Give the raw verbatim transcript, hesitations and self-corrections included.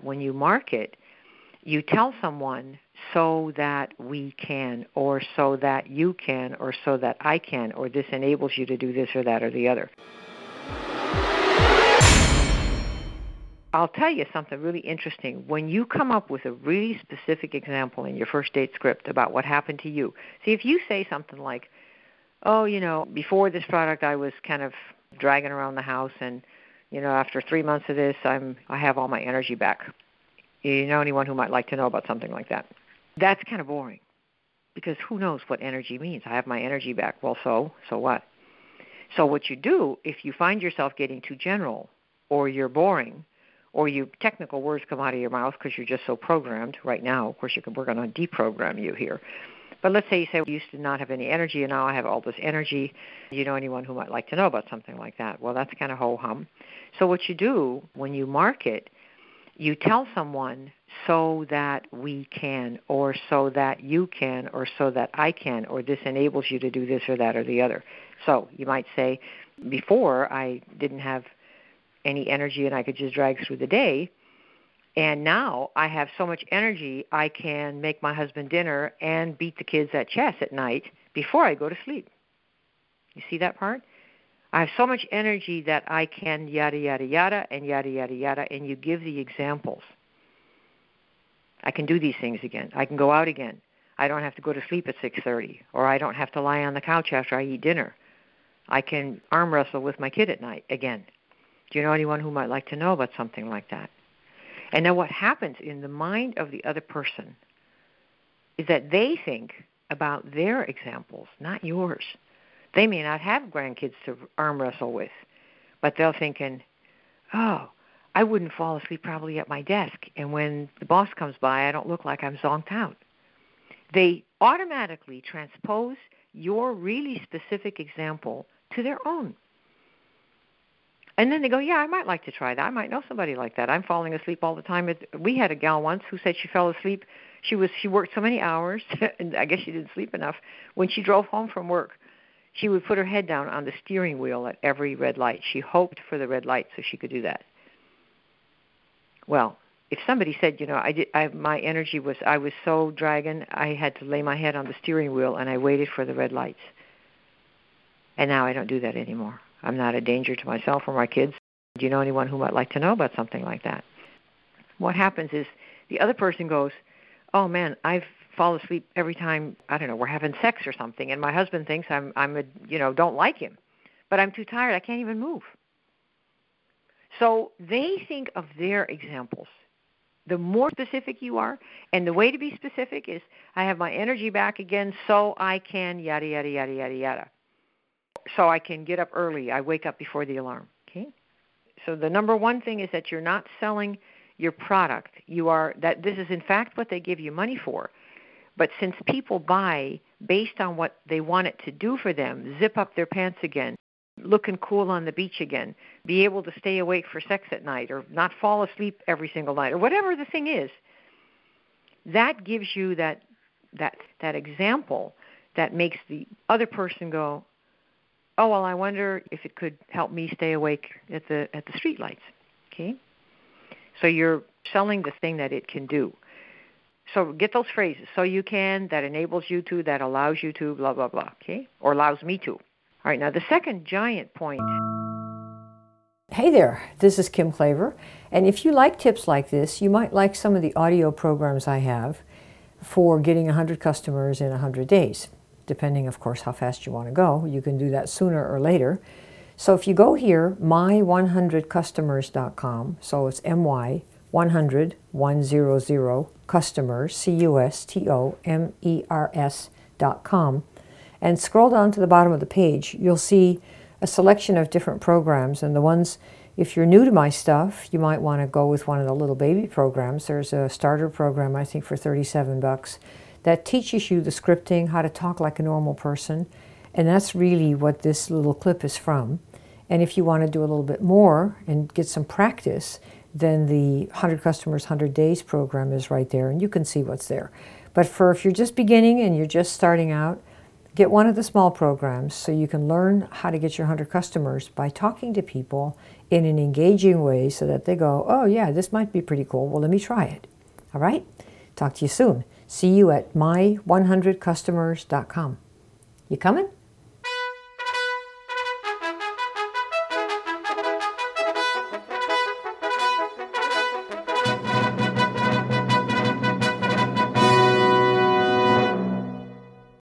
When you market, you tell someone so that we can, or so that you can, or so that I can, or this enables you to do this or that or the other. I'll tell you something really interesting. When you come up with a really specific example in your first date script about what happened to you, see, if you say something like, oh, you know, before this product I was kind of dragging around the house, and, you know, after three months of this, I'm I have all my energy back. You know anyone who might like to know about something like that? That's kind of boring, because who knows what energy means? I have my energy back. Well, so, so what? So what you do, if you find yourself getting too general, or you're boring, or you technical words come out of your mouth because you're just so programmed right now. Of course, you can, we're going to deprogram you here. But let's say you say, I used to not have any energy, and now I have all this energy. Do you know anyone who might like to know about something like that? Well, that's kind of ho-hum. So what you do when you market, you tell someone so that we can, or so that you can, or so that I can, or this enables you to do this or that or the other. So you might say, before I didn't have any energy and I could just drag through the day, and now I have so much energy I can make my husband dinner and beat the kids at chess at night before I go to sleep. You see that part? I have so much energy that I can yada, yada, yada, and yada, yada, yada, and you give the examples. I can do these things again. I can go out again. I don't have to go to sleep at six thirty, or I don't have to lie on the couch after I eat dinner. I can arm wrestle with my kid at night again. Do you know anyone who might like to know about something like that? And now what happens in the mind of the other person is that they think about their examples, not yours. They may not have grandkids to arm wrestle with, but they're thinking, oh, I wouldn't fall asleep probably at my desk, and when the boss comes by, I don't look like I'm zonked out. They automatically transpose your really specific example to their own. And then they go, yeah, I might like to try that. I might know somebody like that. I'm falling asleep all the time. We had a gal once who said she fell asleep. She was she worked so many hours, and I guess she didn't sleep enough. When she drove home from work, she would put her head down on the steering wheel at every red light. She hoped for the red light so she could do that. Well, if somebody said, you know, I did, I, my energy was, I was so dragging, I had to lay my head on the steering wheel, and I waited for the red lights. And now I don't do that anymore. I'm not a danger to myself or my kids. Do you know anyone who might like to know about something like that? What happens is the other person goes, oh, man, I fall asleep every time, I don't know, we're having sex or something, and my husband thinks I'm, I'm a, you know, don't like him. But I'm too tired. I can't even move. So they think of their examples. The more specific you are, and the way to be specific is, I have my energy back again so I can yada, yada, yada, yada, yada. So I can get up early. I wake up before the alarm. Okay. So the number one thing is that you're not selling your product. You are that this is in fact what they give you money for. But since people buy based on what they want it to do for them, zip up their pants again, looking cool on the beach again, be able to stay awake for sex at night, or not fall asleep every single night, or whatever the thing is, that gives you that that that example that makes the other person go, oh, well, I wonder if it could help me stay awake at the at the street lights. Okay? So you're selling the thing that it can do. So get those phrases. So you can, that enables you to, that allows you to, blah, blah, blah. Okay? Or allows me to. All right, now the second giant point. Hey there, this is Kim Klaver. And if you like tips like this, you might like some of the audio programs I have for getting one hundred customers in one hundred days. Depending, of course, how fast you want to go. You can do that sooner or later. So if you go here, my one hundred customers dot com, so it's M Y one hundred, one hundred, customers, C U S T O M E R S dot com, and scroll down to the bottom of the page, you'll see a selection of different programs. And the ones, if you're new to my stuff, you might want to go with one of the little baby programs. There's a starter program, I think, for thirty-seven bucks. That teaches you the scripting, how to talk like a normal person, and that's really what this little clip is from. And if you want to do a little bit more and get some practice, then the one hundred Customers, one hundred Days program is right there, and you can see what's there. But for if you're just beginning and you're just starting out, Get one of the small programs so you can learn how to get your one hundred customers by talking to people in an engaging way so that they go, oh yeah, this might be pretty cool. Well, let me try it. All right? Talk to you soon. See you at my one hundred customers dot com. You coming?